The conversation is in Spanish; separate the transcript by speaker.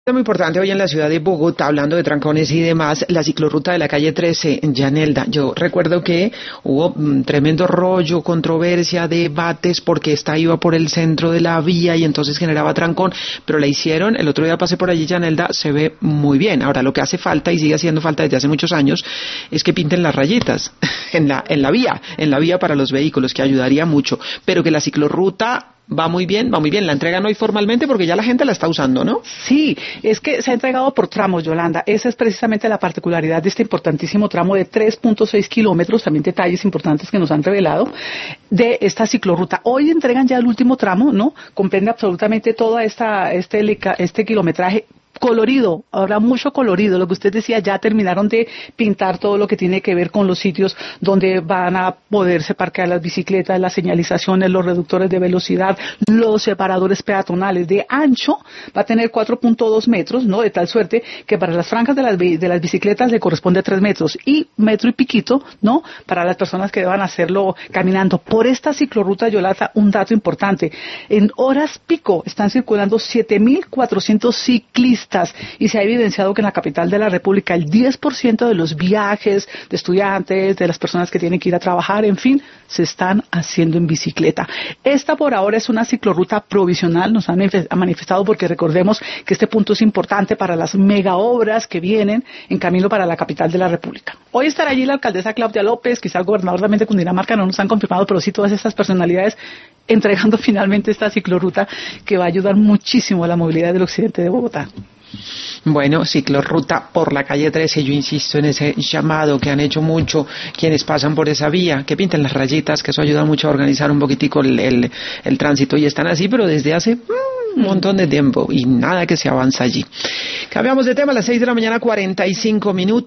Speaker 1: Es muy importante hoy en la ciudad de Bogotá, hablando de trancones y demás, la ciclorruta de la calle 13 en Yanelda. Yo recuerdo que hubo tremendo rollo, controversia, debates, porque esta iba por el centro de la vía y entonces generaba trancón, pero la hicieron, el otro día pasé por allí, Yanelda, se ve muy bien. Ahora, lo que hace falta, y sigue haciendo falta desde hace muchos años, es que pinten las rayitas en la vía para los vehículos, que ayudaría mucho, pero que la ciclorruta va muy bien, va muy bien. La entregan hoy formalmente porque ya la gente la está usando, ¿no?
Speaker 2: Sí, es que se ha entregado por tramos, Yolanda. Esa es precisamente la particularidad de este importantísimo tramo de 3.6 kilómetros, también detalles importantes que nos han revelado, de esta ciclorruta. Hoy entregan ya el último tramo, ¿no? Comprende absolutamente toda este kilometraje colorido, ahora mucho colorido, lo que usted decía, ya terminaron de pintar todo lo que tiene que ver con los sitios donde van a poderse parquear las bicicletas, las señalizaciones, los reductores de velocidad, los separadores peatonales de ancho, va a tener 4.2 metros, ¿no? De tal suerte que para las franjas de las bicicletas le corresponde 3 metros y metro y piquito, ¿no? Para las personas que deban hacerlo caminando. Por esta ciclorruta, Yolanda, un dato importante, en horas pico están circulando 7.400 ciclistas y se ha evidenciado que en la capital de la República el 10% de los viajes de estudiantes, de las personas que tienen que ir a trabajar, en fin, se están haciendo en bicicleta. Esta por ahora es una ciclorruta provisional, nos han manifestado porque recordemos que este punto es importante para las mega obras que vienen en camino para la capital de la República. Hoy estará allí la alcaldesa Claudia López, quizá el gobernador también de Cundinamarca, no nos han confirmado, pero sí todas estas personalidades entregando finalmente esta ciclorruta que va a ayudar muchísimo a la movilidad del occidente de Bogotá.
Speaker 1: Bueno, ciclorruta por la calle 13, yo insisto en ese llamado que han hecho mucho quienes pasan por esa vía, que pinten las rayitas, que eso ayuda mucho a organizar un poquitico el tránsito, y están así, pero desde hace un montón de tiempo, y nada que se avanza allí. Cambiamos de tema a las 6 de la mañana, 45 minutos.